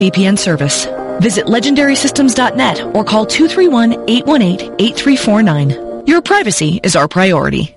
VPN service. Visit legendarysystems.net or call 231-818-8349. Your privacy is our priority.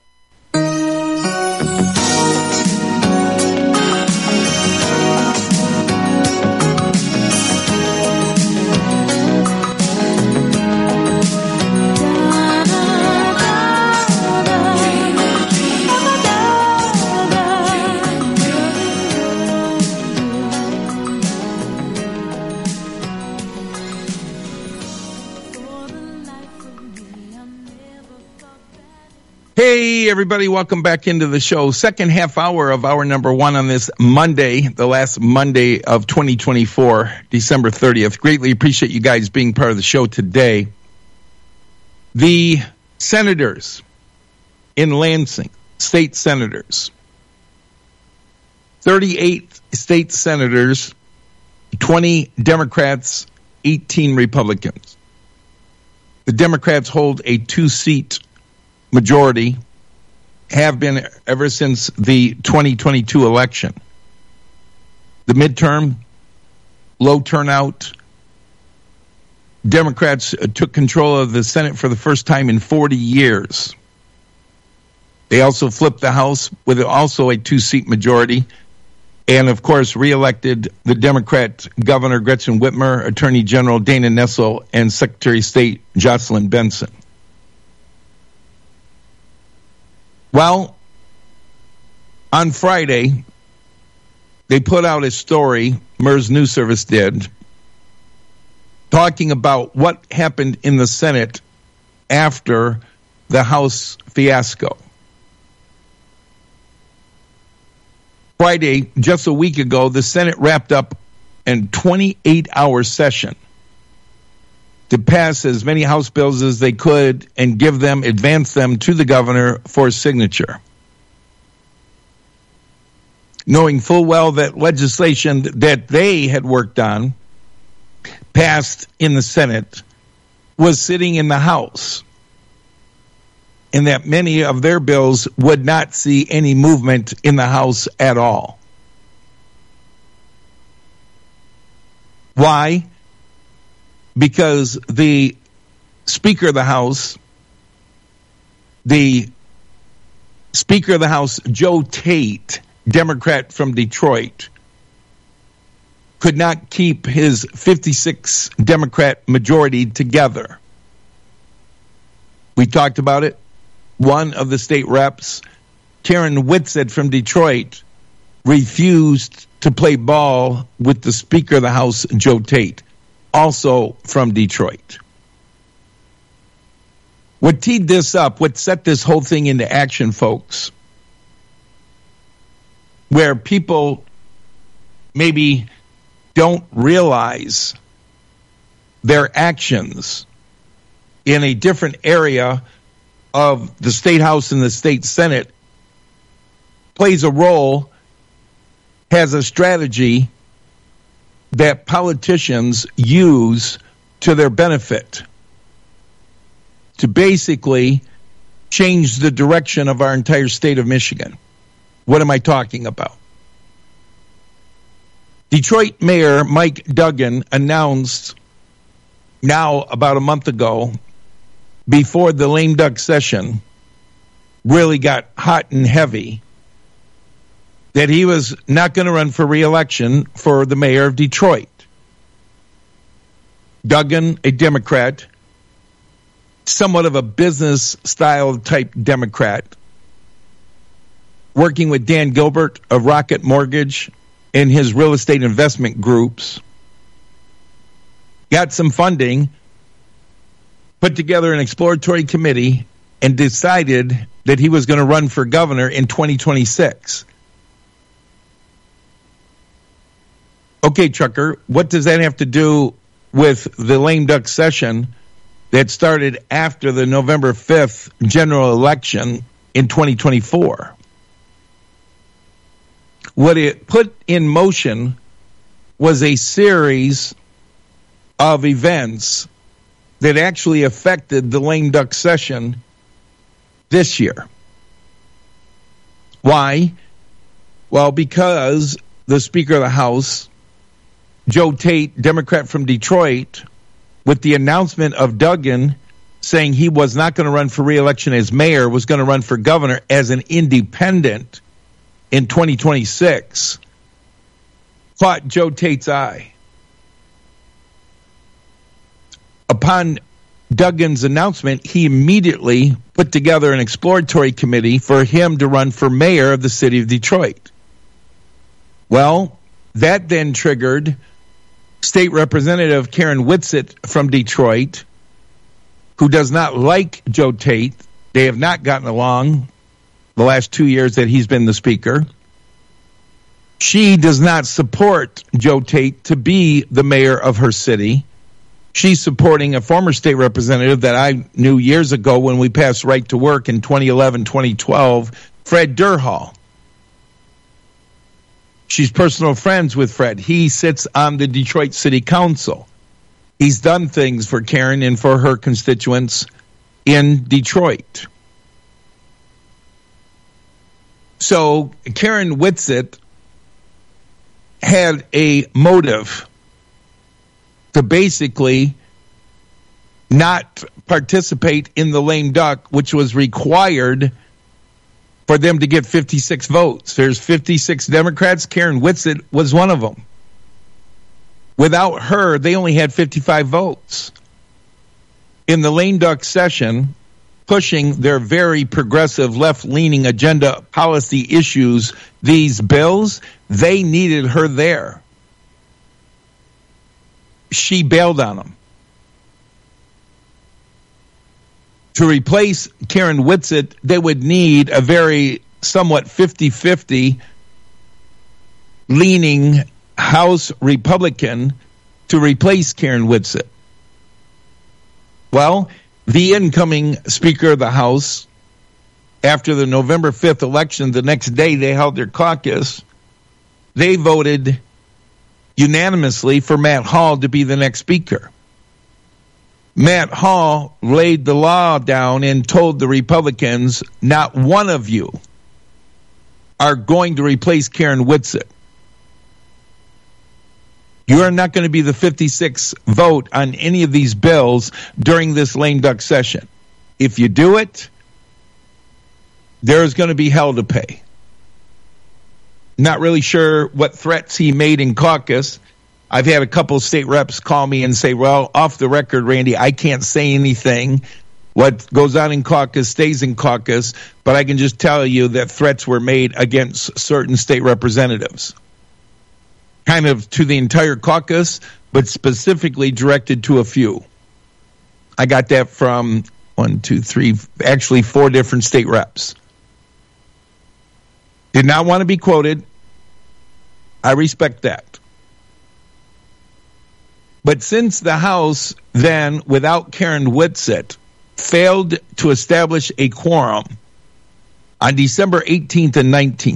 Hey, everybody, welcome back into the show. Second half hour of hour number one on this Monday, the last Monday of 2024, December 30th. Greatly appreciate you guys being part of the show today. The senators in Lansing, state senators, 38 state senators, 20 Democrats, 18 Republicans. The Democrats hold a two-seat majority, have been ever since the 2022 election. The midterm, low turnout. Democrats took control of the Senate for the first time in 40 years. They also flipped the House with also a two-seat majority, and of course reelected the Democrat Governor Gretchen Whitmer, Attorney General Dana Nessel, and Secretary of State Jocelyn Benson. Well, on Friday, they put out a story, MERS News Service did, talking about what happened in the Senate after the House fiasco. Friday, just a week ago, the Senate wrapped up a 28-hour session to pass as many House bills as they could and advance them to the governor for signature. Knowing full well that legislation that they had worked on, passed in the Senate, was sitting in the House, and that many of their bills would not see any movement in the House at all. Why? Because the Speaker of the House, Joe Tate, Democrat from Detroit, could not keep his 56 Democrat majority together. We talked about it. One of the state reps, Karen Whitsett from Detroit, refused to play ball with the Speaker of the House, Joe Tate, also from Detroit. What teed this up, what set this whole thing into action, folks, where people maybe don't realize their actions in a different area of the State House and the State Senate plays a role, has a strategy that politicians use to their benefit to basically change the direction of our entire state of Michigan. What am I talking about? Detroit Mayor Mike Duggan announced now about a month ago, before the lame duck session really got hot and heavy, that he was not going to run for re-election for the mayor of Detroit. Duggan, a Democrat, somewhat of a business-style type Democrat, working with Dan Gilbert of Rocket Mortgage and his real estate investment groups, got some funding, put together an exploratory committee, and decided that he was going to run for governor in 2026. Okay, Chucker, what does that have to do with the lame duck session that started after the November 5th general election in 2024? What it put in motion was a series of events that actually affected the lame duck session this year. Why? Well, because the Speaker of the House Joe Tate, Democrat from Detroit, with the announcement of Duggan saying he was not going to run for re-election as mayor, was going to run for governor as an independent in 2026, caught Joe Tate's eye. Upon Duggan's announcement, he immediately put together an exploratory committee for him to run for mayor of the city of Detroit. Well, that then triggered State Representative Karen Whitsitt from Detroit, who does not like Joe Tate. They have not gotten along the last 2 years that he's been the speaker. She does not support Joe Tate to be the mayor of her city. She's supporting a former state representative that I knew years ago when we passed right to work in 2011, 2012, Fred Durhal. She's personal friends with Fred. He sits on the Detroit City Council. He's done things for Karen and for her constituents in Detroit. So Karen Whitsitt had a motive to basically not participate in the lame duck, which was required for them to get 56 votes. There's 56 Democrats. Karen Whitsitt was one of them. Without her, they only had 55 votes. In the lame duck session, pushing their very progressive left-leaning agenda policy issues, these bills, they needed her there. She bailed on them. To replace Karen Whitsitt, they would need a very somewhat 50-50 leaning House Republican to replace Karen Whitsitt. Well, the incoming Speaker of the House, after the November 5th election, the next day they held their caucus, they voted unanimously for Matt Hall to be the next Speaker. Matt Hall laid the law down and told the Republicans, not one of you are going to replace Karen Whitsitt. You are not going to be the 56th vote on any of these bills during this lame duck session. If you do it, there's going to be hell to pay. Not really sure what threats he made in caucus. I've had a couple of state reps call me and say, well, off the record, Randy, I can't say anything. What goes on in caucus stays in caucus, but I can just tell you that threats were made against certain state representatives. Kind of to the entire caucus, but specifically directed to a few. I got that from 4 different state reps. Did not want to be quoted. I respect that. But since the House then, without Karen Whitsitt, failed to establish a quorum on December 18th and 19th,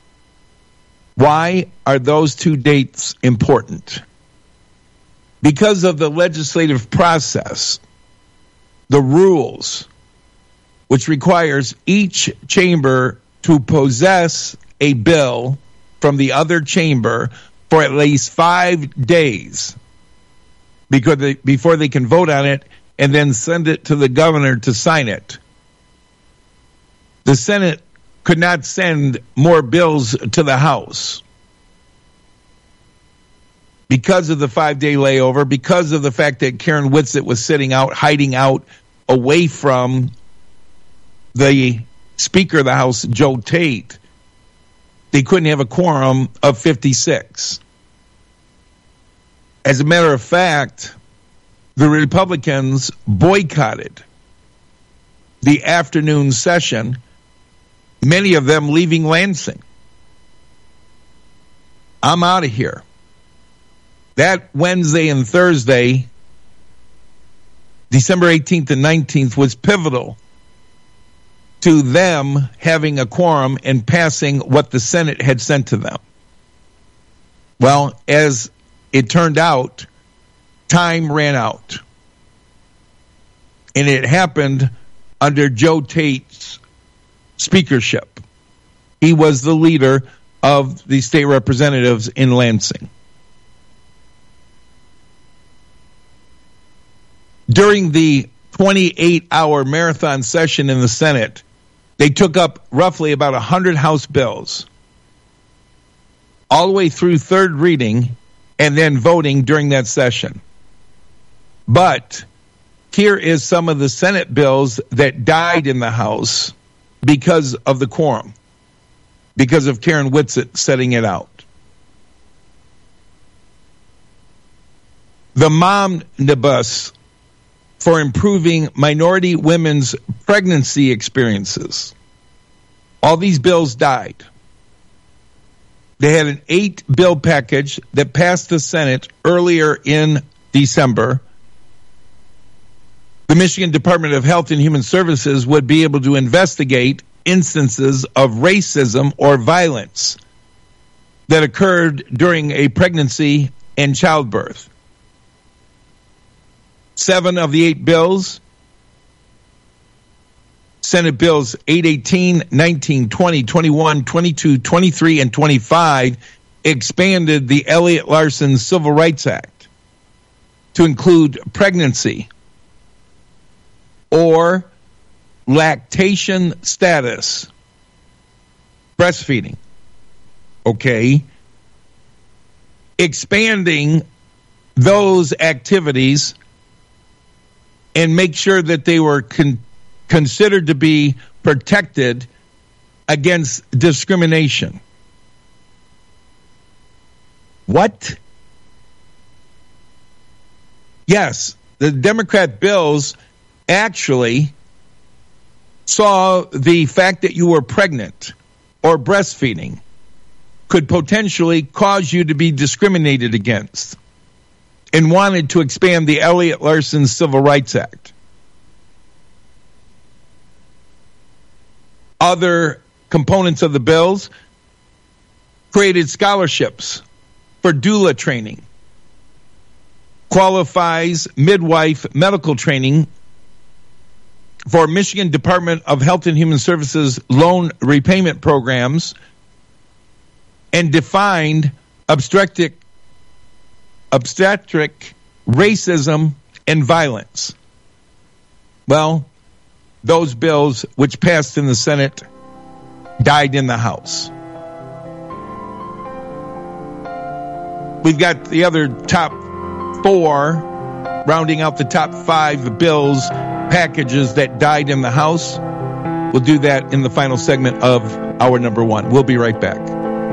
why are those two dates important? Because of the legislative process, the rules, which requires each chamber to possess a bill from the other chamber for at least 5 days before they can vote on it and then send it to the governor to sign it. The Senate could not send more bills to the House because of the 5-day layover, because of the fact that Karen Whitsitt was hiding out away from the Speaker of the House, Joe Tate. They couldn't have a quorum of 56. As a matter of fact, the Republicans boycotted the afternoon session, many of them leaving Lansing. I'm out of here. That Wednesday and Thursday, December 18th and 19th, was pivotal to them having a quorum and passing what the Senate had sent to them. Well, as it turned out, time ran out. And it happened under Joe Tate's speakership. He was the leader of the state representatives in Lansing. During the 28-hour marathon session in the Senate, they took up roughly about 100 House bills, all the way through third reading and then voting during that session. But here is some of the Senate bills that died in the House because of the quorum, because of Karen Whitsitt setting it out. The Momnibus for improving minority women's pregnancy experiences. All these bills died. They had an 8-bill package that passed the Senate earlier in December. The Michigan Department of Health and Human Services would be able to investigate instances of racism or violence that occurred during a pregnancy and childbirth. 7 of the 8 bills, Senate Bills 818, 19, 20, 21, 22, 23, and 25, expanded the Elliott Larson Civil Rights Act to include pregnancy or lactation status, breastfeeding, okay? Expanding those activities and make sure that they were considered to be protected against discrimination. What? Yes, the Democrat bills actually saw the fact that you were pregnant or breastfeeding could potentially cause you to be discriminated against, and wanted to expand the Elliott Larson Civil Rights Act. Other components of the bills created scholarships for doula training, qualifies midwife medical training for Michigan Department of Health and Human Services loan repayment programs, and defined obstetric racism and violence. Well, those bills which passed in the Senate died in the House. We've got the other top 4, rounding out the top 5 bills, packages that died in the House. We'll do that in the final segment of hour number 1. We'll be right back.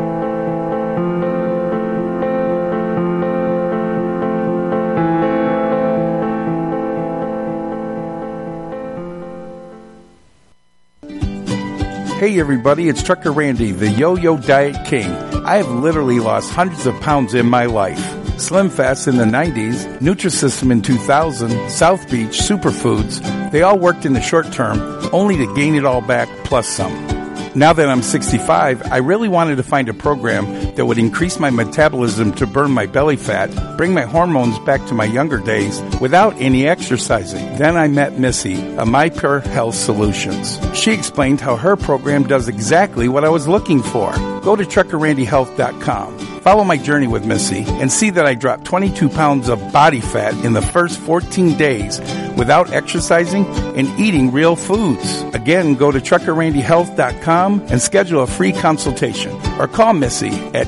Hey everybody, it's Trucker Randy, the Yo-Yo Diet King. I have literally lost hundreds of pounds in my life. Slim Fast in the 90s, Nutrisystem in 2000, South Beach, Superfoods, they all worked in the short term, only to gain it all back plus some. Now that I'm 65, I really wanted to find a program that would increase my metabolism to burn my belly fat, bring my hormones back to my younger days without any exercising. Then I met Missy of My Pure Health Solutions. She explained how her program does exactly what I was looking for. Go to TruckerRandyHealth.com. Follow my journey with Missy and see that I dropped 22 pounds of body fat in the first 14 days without exercising and eating real foods. Again, go to TruckerRandyHealth.com and schedule a free consultation or call Missy at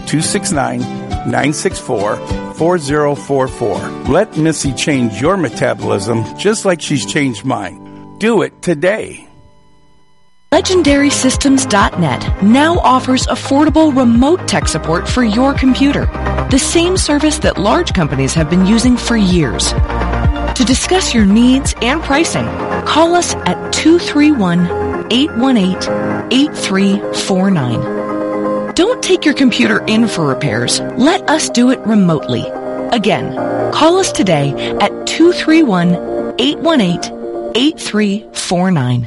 269-964-4044. Let Missy change your metabolism just like she's changed mine. Do it today. LegendarySystems.net now offers affordable remote tech support for your computer, the same service that large companies have been using for years. To discuss your needs and pricing, call us at 231-818-8349. Don't take your computer in for repairs. Let us do it remotely. Again, call us today at 231-818-8349.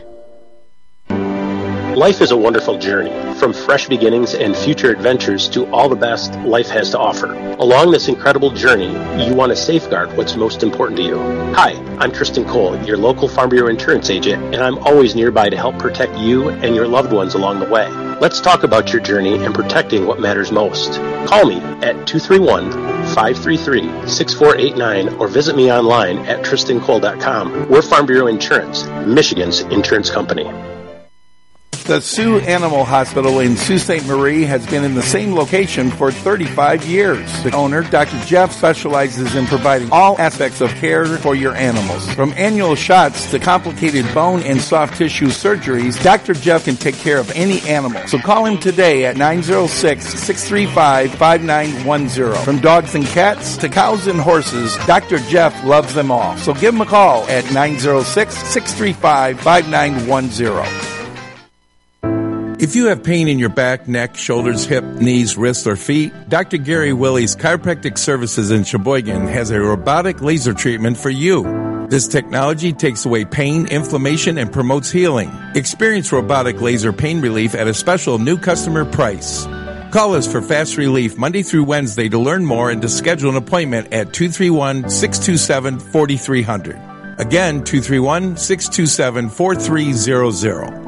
Life is a wonderful journey, from fresh beginnings and future adventures to all the best life has to offer. Along this incredible journey, you want to safeguard what's most important to you. Hi, I'm Tristan Cole, your local Farm Bureau insurance agent, and I'm always nearby to help protect you and your loved ones along the way. Let's talk about your journey and protecting what matters most. Call me at 231 888-533-6489 or visit me online at tristancole.com. We're Farm Bureau Insurance, Michigan's insurance company. The Sioux Animal Hospital in Sault Ste. Marie has been in the same location for 35 years. The owner, Dr. Jeff, specializes in providing all aspects of care for your animals. From annual shots to complicated bone and soft tissue surgeries, Dr. Jeff can take care of any animal. So call him today at 906-635-5910. From dogs and cats to cows and horses, Dr. Jeff loves them all. So give him a call at 906-635-5910. If you have pain in your back, neck, shoulders, hip, knees, wrists, or feet, Dr. Gary Willie's Chiropractic Services in Sheboygan has a robotic laser treatment for you. This technology takes away pain, inflammation, and promotes healing. Experience robotic laser pain relief at a special new customer price. Call us for fast relief Monday through Wednesday to learn more and to schedule an appointment at 231-627-4300. Again, 231-627-4300.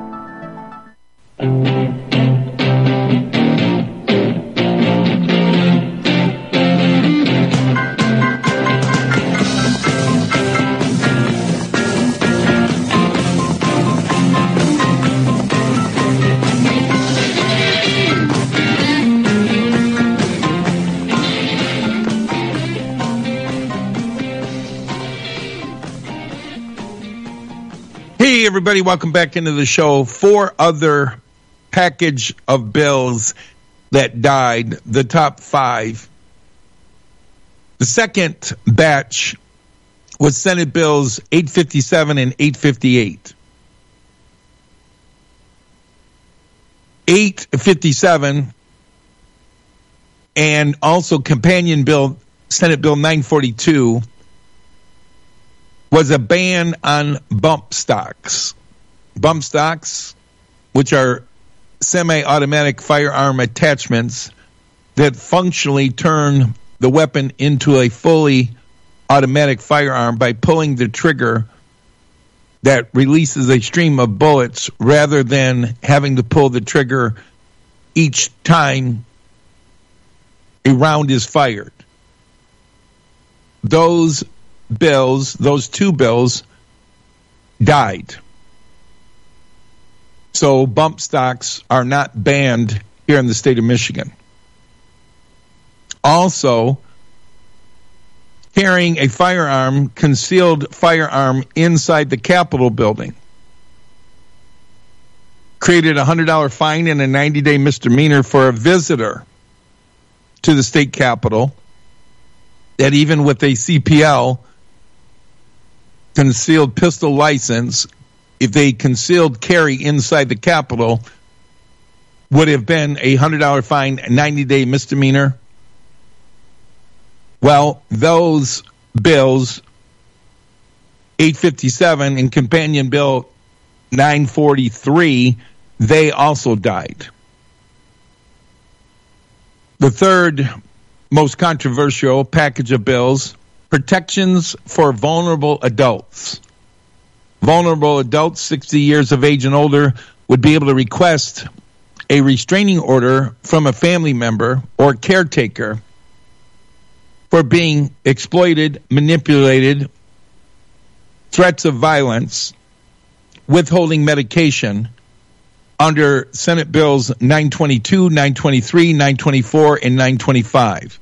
Hey, everybody, welcome back into the show. 4 other package of bills that died, the top 5. The second batch was Senate Bills 857 and 858. 857 and also companion bill, Senate Bill 942, was a ban on bump stocks. Bump stocks, which are semi-automatic firearm attachments that functionally turn the weapon into a fully automatic firearm by pulling the trigger that releases a stream of bullets rather than having to pull the trigger each time a round is fired. Those bills, those 2 bills, died. So bump stocks are not banned here in the state of Michigan. Also, carrying a firearm, concealed firearm inside the Capitol building, created a $100 fine and a 90-day misdemeanor for a visitor to the state capitol that even with a CPL, concealed pistol license, if they concealed carry inside the Capitol, would have been a $100 fine, a 90-day misdemeanor. Well, those bills, 857 and companion bill 943, they also died. The third most controversial package of bills, protections for vulnerable adults. Vulnerable adults 60 years of age and older would be able to request a restraining order from a family member or caretaker for being exploited, manipulated, threats of violence, withholding medication under Senate Bills 922, 923, 924, and 925.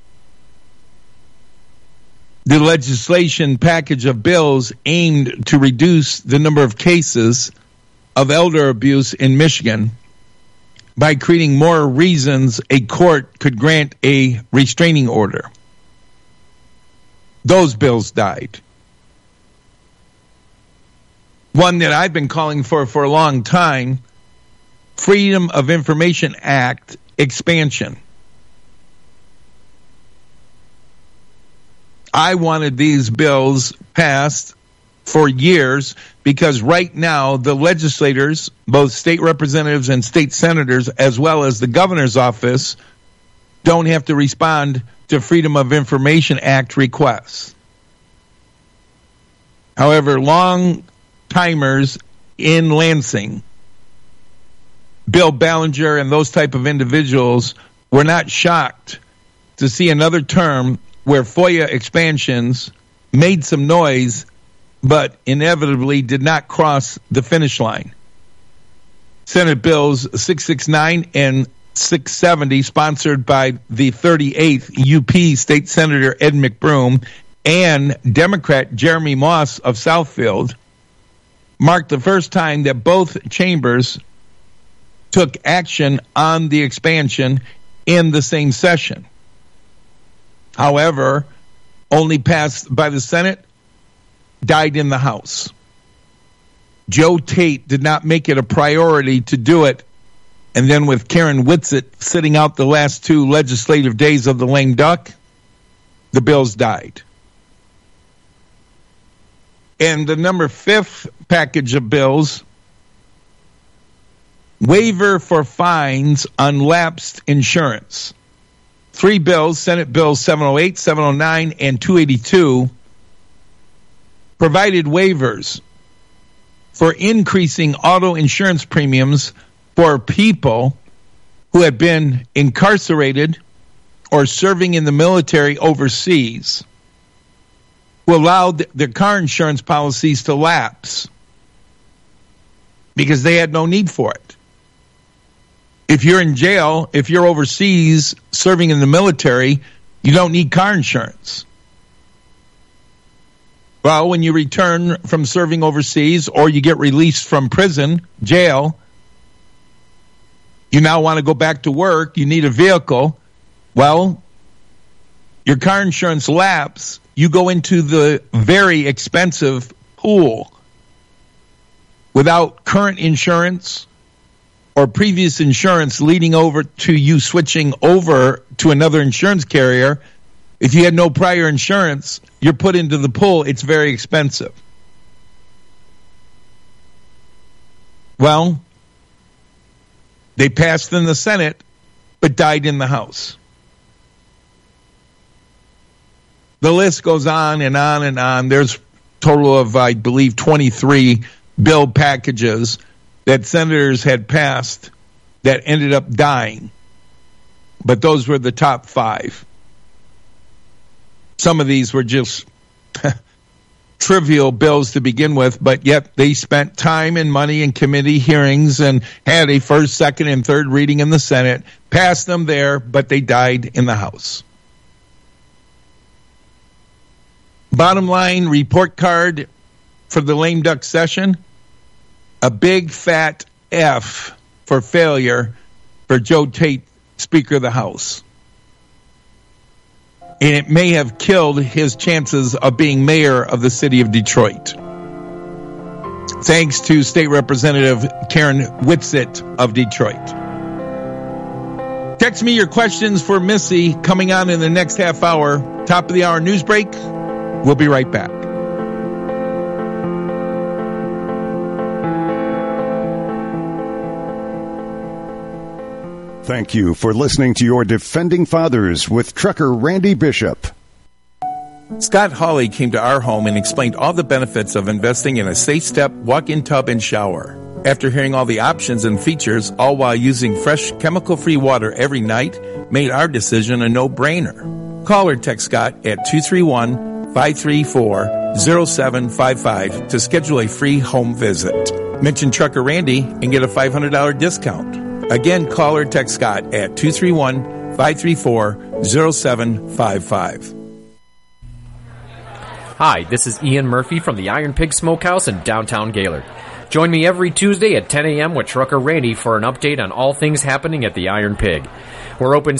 The legislation package of bills aimed to reduce the number of cases of elder abuse in Michigan by creating more reasons a court could grant a restraining order. Those bills died. One that I've been calling for a long time, Freedom of Information Act expansion. I wanted these bills passed for years because right now the legislators, both state representatives and state senators, as well as the governor's office, don't have to respond to Freedom of Information Act requests. However, long-timers in Lansing, Bill Ballinger and those type of individuals, were not shocked to see another term where FOIA expansions made some noise, but inevitably did not cross the finish line. Senate Bills 669 and 670, sponsored by the 38th UP State Senator Ed McBroom and Democrat Jeremy Moss of Southfield, marked the first time that both chambers took action on the expansion in the same session. However, only passed by the Senate, died in the House. Joe Tate did not make it a priority to do it, and then with Karen Whitsitt sitting out the last two legislative days of the lame duck, the bills died. And the number 5th package of bills, waiver for fines on lapsed insurance. 3 bills, Senate Bills 708, 709, and 282, provided waivers for increasing auto insurance premiums for people who had been incarcerated or serving in the military overseas, who allowed their car insurance policies to lapse because they had no need for it. If you're in jail, if you're overseas serving in the military, you don't need car insurance. Well, when you return from serving overseas or you get released from prison, jail, you now want to go back to work, you need a vehicle. Well, your car insurance lapse, you go into the very expensive pool without current insurance or previous insurance leading over to you switching over to another insurance carrier. If you had no prior insurance, you're put into the pool. It's very expensive. Well, they passed in the Senate, but died in the House. The list goes on and on and on. There's a total of, I believe, 23 bill packages that senators had passed that ended up dying. But those were the top 5. Some of these were just trivial bills to begin with, but yet they spent time and money in committee hearings and had a first, second, and third reading in the Senate, passed them there, but they died in the House. Bottom line report card for the lame duck session, a big fat F for failure for Joe Tate, Speaker of the House. And it may have killed his chances of being mayor of the city of Detroit. Thanks to State Representative Karen Whitsitt of Detroit. Text me your questions for Missy coming on in the next half hour. Top of the hour news break. We'll be right back. Thank you for listening to your Defending Fathers with Trucker Randy Bishop. Scott Hawley came to our home and explained all the benefits of investing in a safe step, walk-in tub, and shower. After hearing all the options and features, all while using fresh, chemical-free water every night, made our decision a no-brainer. Call or text Scott at 231-534-0755 to schedule a free home visit. Mention Trucker Randy and get a $500 discount. Again, call or text Scott at 231-534-0755. Hi, this is Ian Murphy from the Iron Pig Smokehouse in downtown Gaylord. Join me every Tuesday at 10 a.m. with Trucker Randy for an update on all things happening at the Iron Pig. We're open